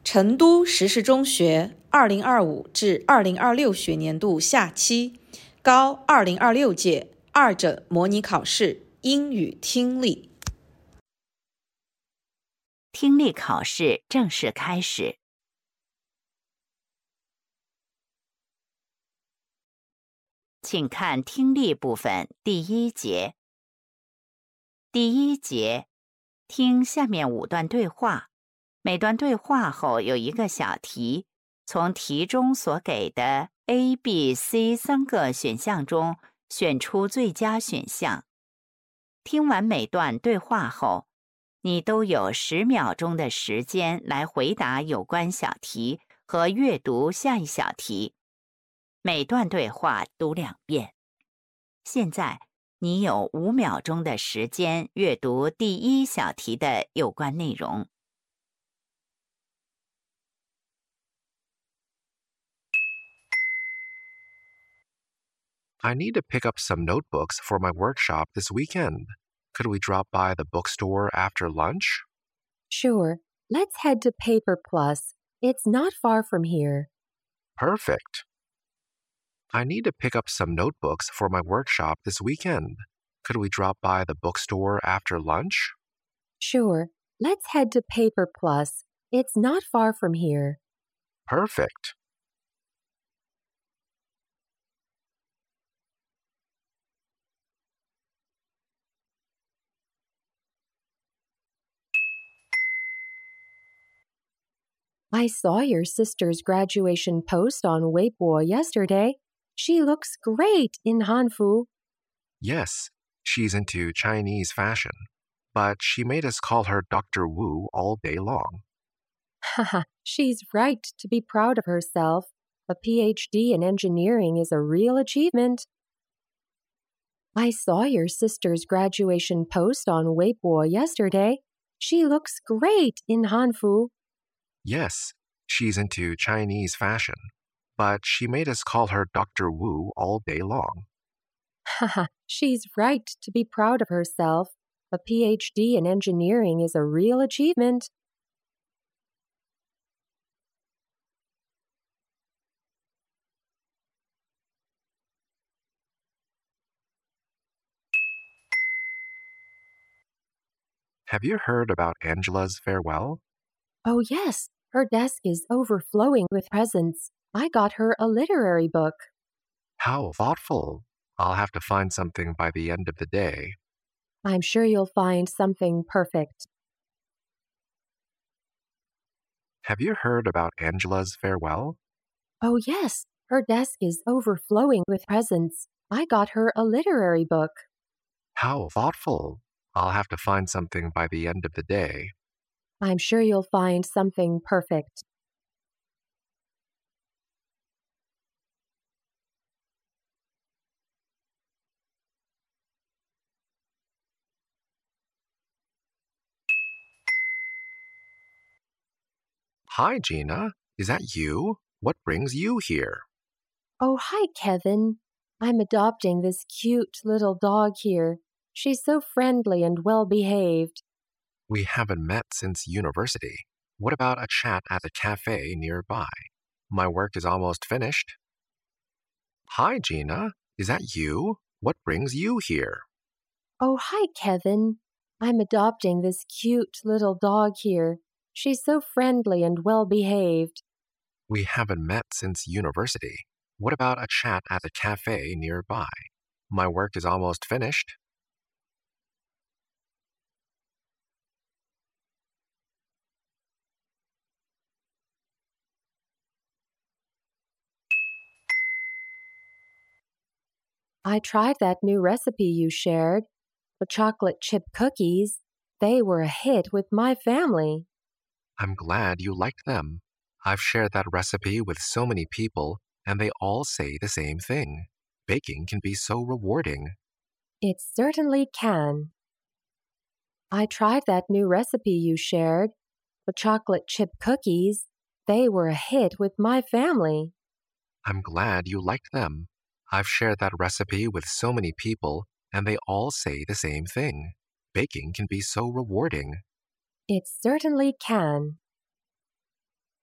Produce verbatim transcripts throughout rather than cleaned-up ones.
成都实施中学二零二五至二零二六学年度下期高二零二六届二者模拟考试英语听力。 听力考试正式开始。请看听力部分第一节。第一节，听下面五段对话，每段对话后有一个小题，从题中所给的 A、B、C 三个选项中选出最佳选项。听完每段对话后，你都有十秒钟的时间来回答有关小题和阅读下一小题。每段对话读两遍。现在你有五秒钟的时间阅读第一小题的有关内容。 I need to pick up some notebooks for my workshop this weekend. Could we drop by the bookstore after lunch? Sure. Let's head to Paper Plus. It's not far from here. Perfect. I need to pick up some notebooks for my workshop this weekend. Could we drop by the bookstore after lunch? Sure. Let's head to Paper Plus. It's not far from here. Perfect. I saw your sister's graduation post on Weibo yesterday. She looks great in Hanfu. Yes, she's into Chinese fashion, but she made us call her Doctor Wu all day long. Haha, she's right to be proud of herself. A P H D in engineering is a real achievement. I saw your sister's graduation post on Weibo yesterday. She looks great in Hanfu. Yes, she's into Chinese fashion, but she made us call her Doctor Wu all day long. Haha, she's right to be proud of herself. A P H D in engineering is a real achievement. Have you heard about Angela's farewell? Oh, yes. Her desk is overflowing with presents. I got her a literary book. How thoughtful. I'll have to find something by the end of the day. I'm sure you'll find something perfect. Have you heard about Angela's farewell? Oh, yes. Her desk is overflowing with presents. I got her a literary book. How thoughtful. I'll have to find something by the end of the day. I'm sure you'll find something perfect. Hi, Gina. Is that you? What brings you here? Oh, hi, Kevin. I'm adopting this cute little dog here. She's so friendly and well-behaved. We haven't met since university. What about a chat at a cafe nearby? My work is almost finished. Hi, Gina. Is that you? What brings you here? Oh, hi, Kevin. I'm adopting this cute little dog here. She's so friendly and well-behaved. We haven't met since university. What about a chat at a cafe nearby? My work is almost finished. I tried that new recipe you shared, the chocolate chip cookies. They were a hit with my family. I'm glad you liked them. I've shared that recipe with so many people, and they all say the same thing. Baking can be so rewarding. It certainly can. I tried that new recipe you shared, the chocolate chip cookies. They were a hit with my family. I'm glad you liked them. I've shared that recipe with so many people, and they all say the same thing. Baking can be so rewarding. It certainly can.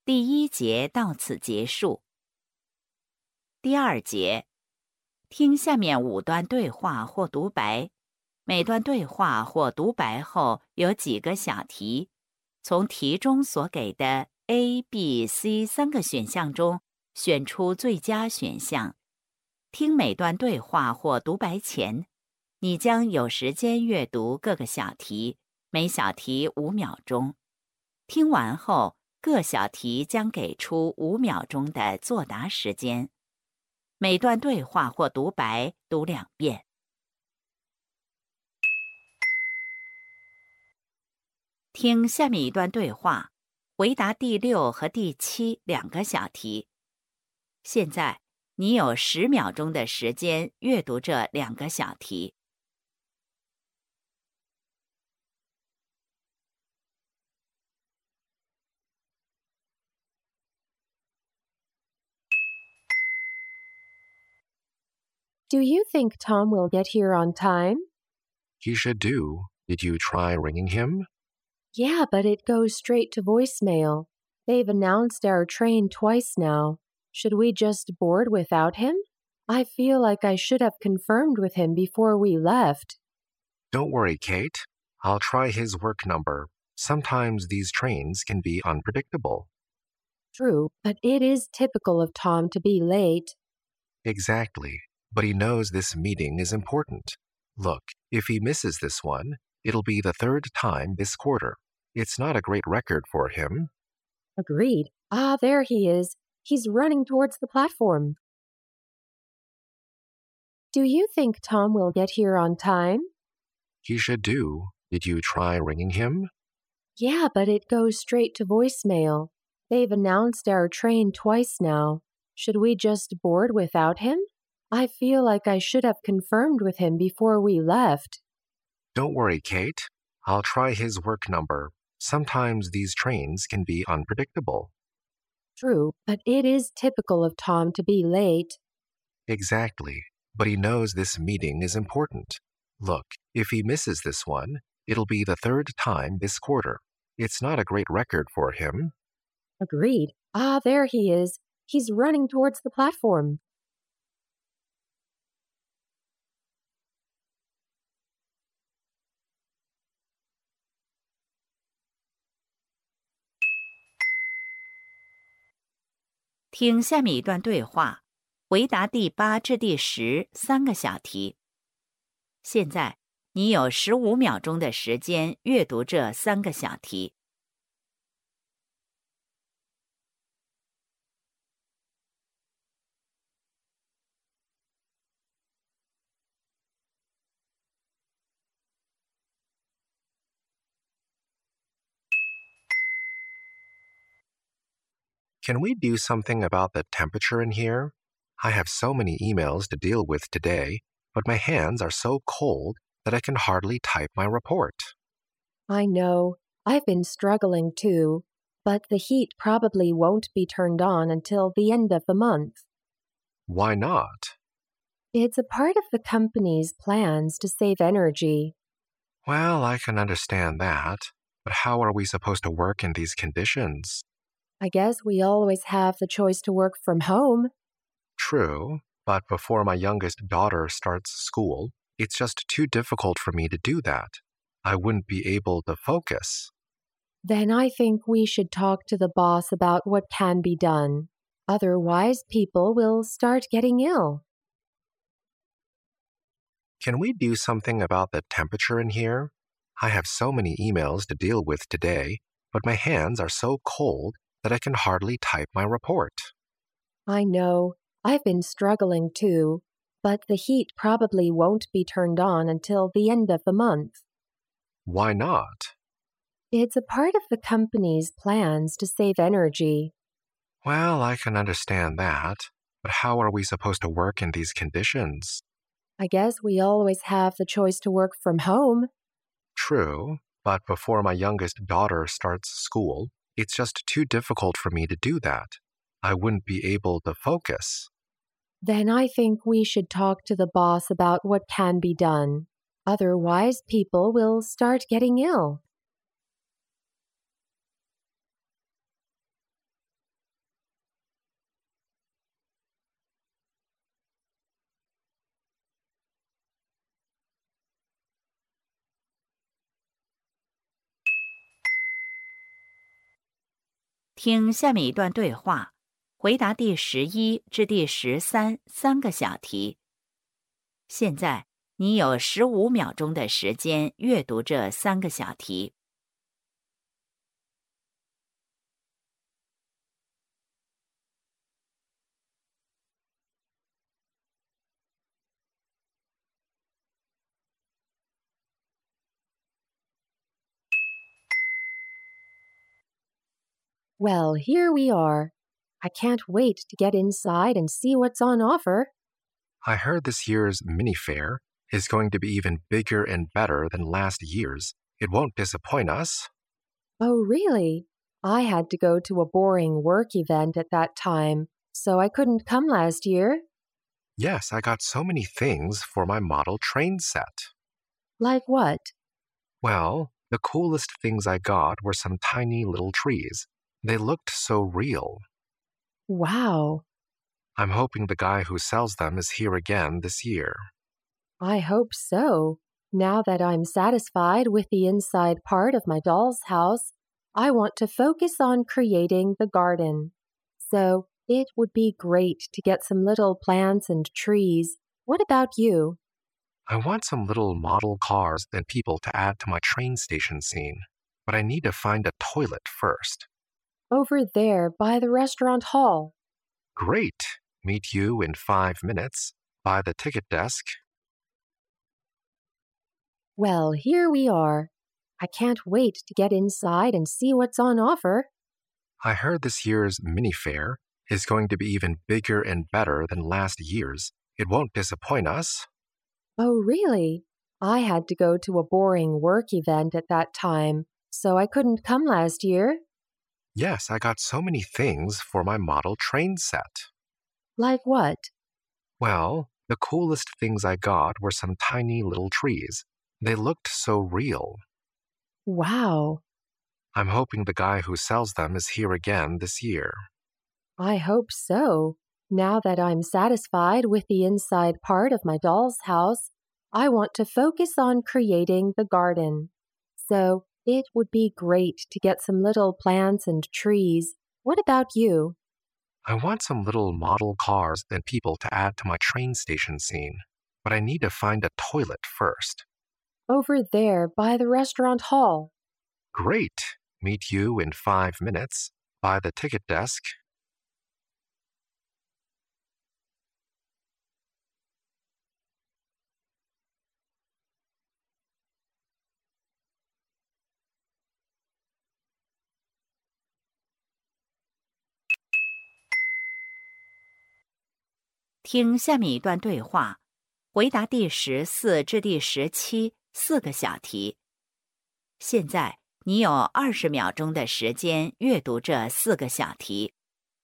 第一节到此结束。第二节，听下面五段对话或独白，每段对话或独白后有几个小题，从题中所给的 A、B、C 三个选项中选出最佳选项。听每段对话或独白前，你将有时间阅读各个小题，每小题五秒钟。听完后，各小题将给出五秒钟的作答时间。每段对话或独白读两遍。听下面一段对话，回答第六和第七两个小题。现在，你有十秒钟的时间阅读这两个小题。 Do you think Tom will get here on time? He should do. Did you try ringing him? Yeah, but it goes straight to voicemail. They've announced our train twice now. Should we just board without him? I feel like I should have confirmed with him before we left. Don't worry, Kate. I'll try his work number. Sometimes these trains can be unpredictable. True, but it is typical of Tom to be late. Exactly. But he knows this meeting is important. Look, if he misses this one, it'll be the third time this quarter. It's not a great record for him. Agreed. Ah, there he is. He's running towards the platform. Do you think Tom will get here on time? He should do. Did you try ringing him? Yeah, but it goes straight to voicemail. They've announced our train twice now. Should we just board without him? I feel like I should have confirmed with him before we left. Don't worry, Kate. I'll try his work number. Sometimes these trains can be unpredictable. True, but it is typical of Tom to be late. Exactly. But he knows this meeting is important. Look, if he misses this one, it'll be the third time this quarter. It's not a great record for him. Agreed. Ah, there he is. He's running towards the platform. 《听下面一段对话，回答第八至第十三个小题。现在，你有十五秒钟的时间阅读这三个小题。 Can we do something about the temperature in here? I have so many emails to deal with today, but my hands are so cold that I can hardly type my report. I know. I've been struggling too, but the heat probably won't be turned on until the end of the month. Why not? It's a part of the company's plans to save energy. Well, I can understand that, but how are we supposed to work in these conditions? I guess we always have the choice to work from home. True, but before my youngest daughter starts school, it's just too difficult for me to do that. I wouldn't be able to focus. Then I think we should talk to the boss about what can be done. Otherwise, people will start getting ill. Can we do something about the temperature in here? I have so many emails to deal with today, but my hands are so cold that I can hardly type my report. I know. I've been struggling too, but the heat probably won't be turned on until the end of the month. Why not? It's a part of the company's plans to save energy. Well, I can understand that, but how are we supposed to work in these conditions? I guess we always have the choice to work from home. True, but before my youngest daughter starts school, it's just too difficult for me to do that. I wouldn't be able to focus. Then I think we should talk to the boss about what can be done. Otherwise, people will start getting ill. 听下面一段对话，回答第十一至第十三三个小题。现在你有十五秒钟的时间阅读这三个小题。 Well, here we are. I can't wait to get inside and see what's on offer. I heard this year's mini fair is going to be even bigger and better than last year's. It won't disappoint us. Oh, really? I had to go to a boring work event at that time, so I couldn't come last year. Yes, I got so many things for my model train set. Like what? Well, the coolest things I got were some tiny little trees. They looked so real. Wow. I'm hoping the guy who sells them is here again this year. I hope so. Now that I'm satisfied with the inside part of my doll's house, I want to focus on creating the garden. So it would be great to get some little plants and trees. What about you? I want some little model cars and people to add to my train station scene, but I need to find a toilet first. Over there by the restaurant hall. Great! Meet you in five minutes by the ticket desk. Well, here we are. I can't wait to get inside and see what's on offer. I heard this year's mini fair is going to be even bigger and better than last year's. It won't disappoint us. Oh, really? I had to go to a boring work event at that time, so I couldn't come last year. Yes, I got so many things for my model train set. Like what? Well, the coolest things I got were some tiny little trees. They looked so real. Wow. I'm hoping the guy who sells them is here again this year. I hope so. Now that I'm satisfied with the inside part of my doll's house, I want to focus on creating the garden. So it would be great to get some little plants and trees. What about you? I want some little model cars and people to add to my train station scene, but I need to find a toilet first. Over there by the restaurant hall. Great! Meet you in five minutes by the ticket desk. “听下面一段对话，回答第十四至第十七四个小题。现在你有二十秒钟的时间阅读这四个小题。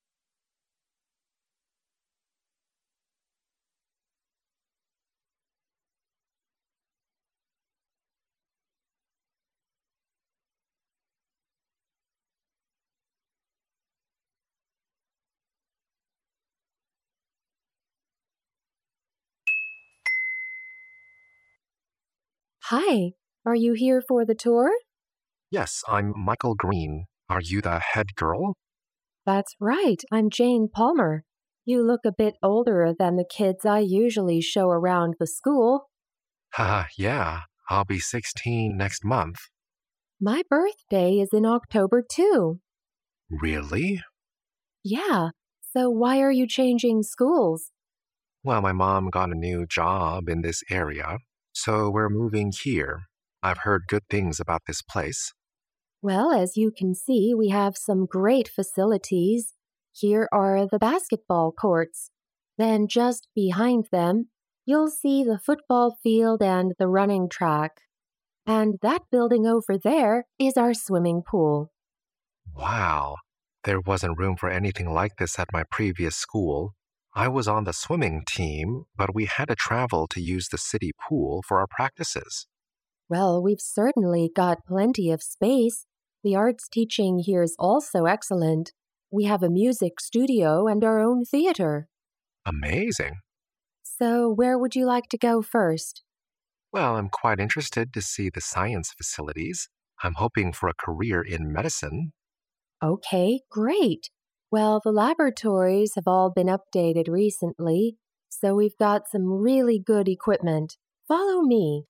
Hi, are you here for the tour? Yes, I'm Michael Green. Are you the head girl? That's right, I'm Jane Palmer. You look a bit older than the kids I usually show around the school. Haha, yeah, I'll be sixteen next month. My birthday is in October too. Really? Yeah, so why are you changing schools? Well, my mom got a new job in this area, so we're moving here. I've heard good things about this place. Well, as you can see, we have some great facilities. Here are the basketball courts. Then just behind them, you'll see the football field and the running track. And that building over there is our swimming pool. Wow, there wasn't room for anything like this at my previous school. I was on the swimming team, but we had to travel to use the city pool for our practices. Well, we've certainly got plenty of space. The arts teaching here is also excellent. We have a music studio and our own theater. Amazing. So, where would you like to go first? Well, I'm quite interested to see the science facilities. I'm hoping for a career in medicine. Okay, great. Well, the laboratories have all been updated recently, so we've got some really good equipment. Follow me.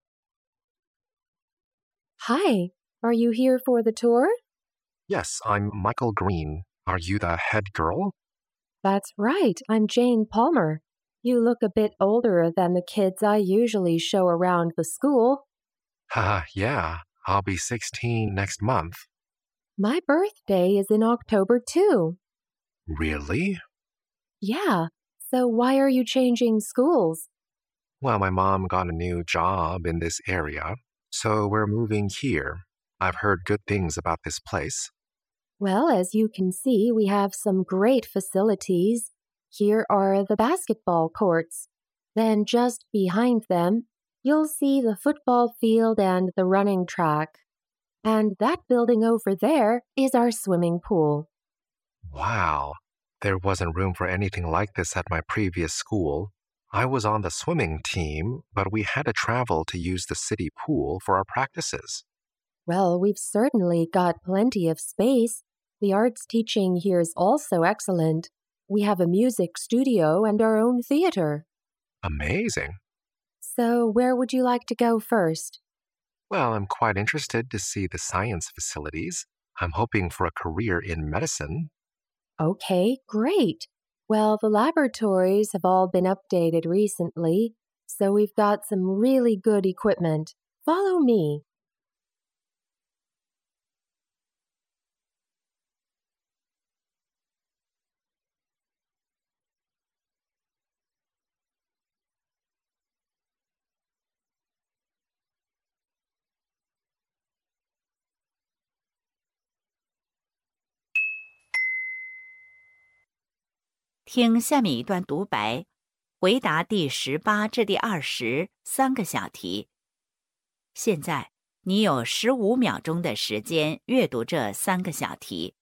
Hi, are you here for the tour? Yes, I'm Michael Green. Are you the head girl? That's right, I'm Jane Palmer. You look a bit older than the kids I usually show around the school. Haha, yeah, I'll be sixteen next month. My birthday is in October too. Really? Yeah, so why are you changing schools? Well, my mom got a new job in this area, so we're moving here. I've heard good things about this place. Well, as you can see, we have some great facilities. Here are the basketball courts. Then just behind them, you'll see the football field and the running track. And that building over there is our swimming pool. Wow, there wasn't room for anything like this at my previous school. I was on the swimming team, but we had to travel to use the city pool for our practices. Well, we've certainly got plenty of space. The arts teaching here is also excellent. We have a music studio and our own theater. Amazing. So, where would you like to go first? Well, I'm quite interested to see the science facilities. I'm hoping for a career in medicine. Okay, great. Well, the laboratories have all been updated recently, so we've got some really good equipment. Follow me. “听下面一段独白，回答第十八至第二十三个小题。现在你有十五秒钟的时间阅读这三个小题。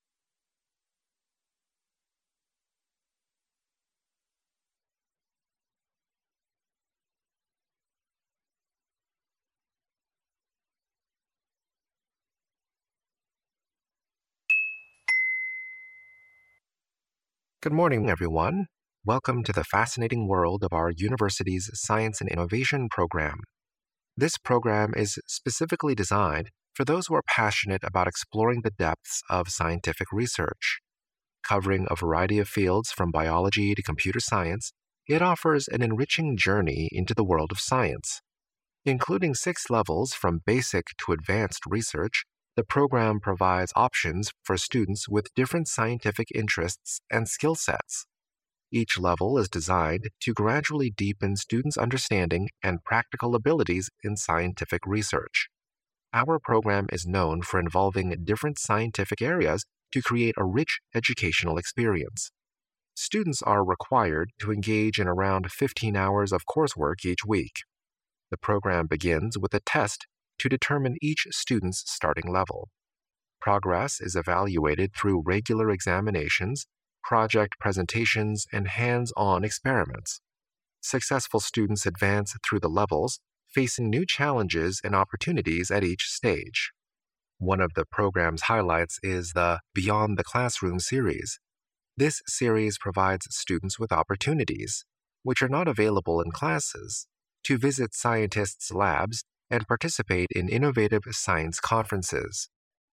Good morning, everyone. Welcome to the fascinating world of our university's Science and Innovation program. This program is specifically designed for those who are passionate about exploring the depths of scientific research. Covering a variety of fields from biology to computer science, it offers an enriching journey into the world of science. Including six levels from basic to advanced research, the program provides options for students with different scientific interests and skill sets. Each level is designed to gradually deepen students' understanding and practical abilities in scientific research. Our program is known for involving different scientific areas to create a rich educational experience. Students are required to engage in around fifteen hours of coursework each week. The program begins with a test to determine each student's starting level. Progress is evaluated through regular examinations, project presentations, and hands-on experiments. Successful students advance through the levels, facing new challenges and opportunities at each stage. One of the program's highlights is the Beyond the Classroom series. This series provides students with opportunities, which are not available in classes, to visit scientists' labs and participate in innovative science conferences.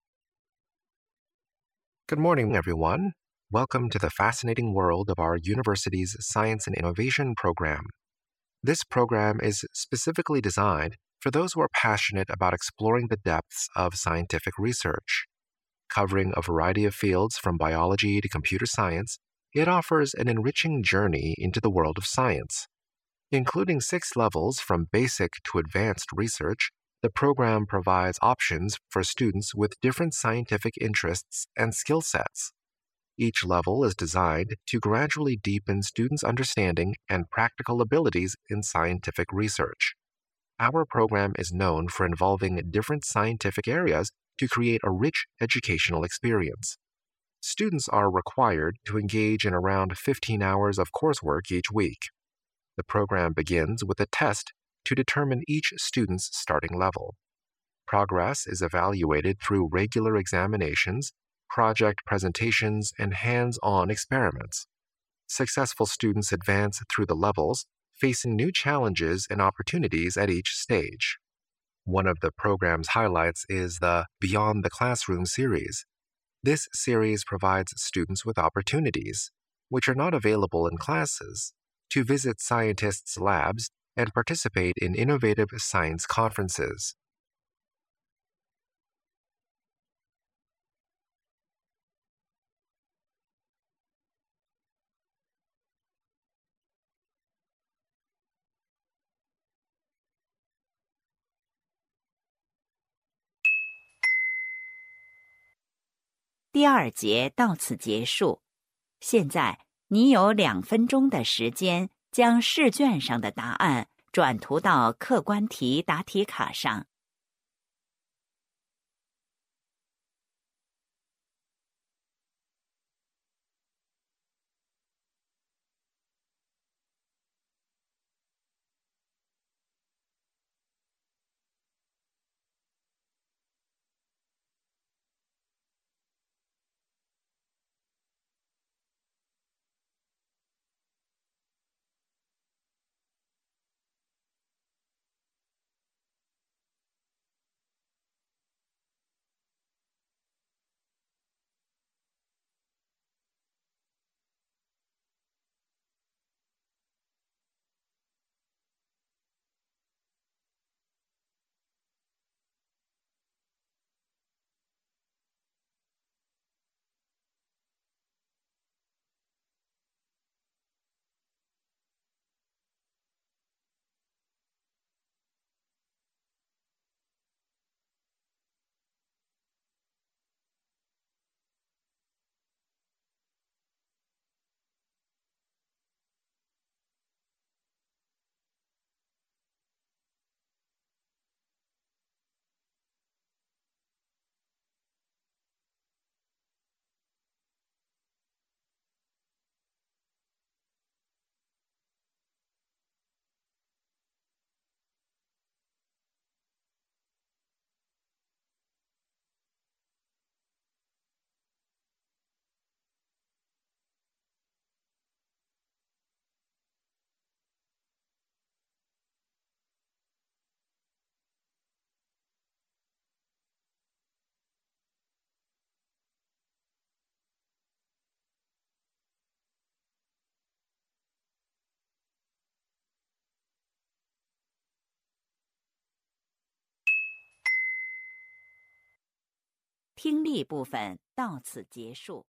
Good morning, everyone. Welcome to the fascinating world of our university's Science and Innovation program. This program is specifically designed for those who are passionate about exploring the depths of scientific research. Covering a variety of fields from biology to computer science, it offers an enriching journey into the world of science. Including six levels from basic to advanced research, the program provides options for students with different scientific interests and skill sets. Each level is designed to gradually deepen students' understanding and practical abilities in scientific research. Our program is known for involving different scientific areas to create a rich educational experience. Students are required to engage in around fifteen hours of coursework each week. The program begins with a test to determine each student's starting level. Progress is evaluated through regular examinations, project presentations, and hands-on experiments. Successful students advance through the levels, facing new challenges and opportunities at each stage. One of the program's highlights is the Beyond the Classroom series. This series provides students with opportunities, which are not available in classes, to visit scientists' labs and participate in innovative science conferences. "第二节到此结束。现在你有两分钟的时间，将试卷上的答案转涂到客观题答题卡上。听力部分到此结束。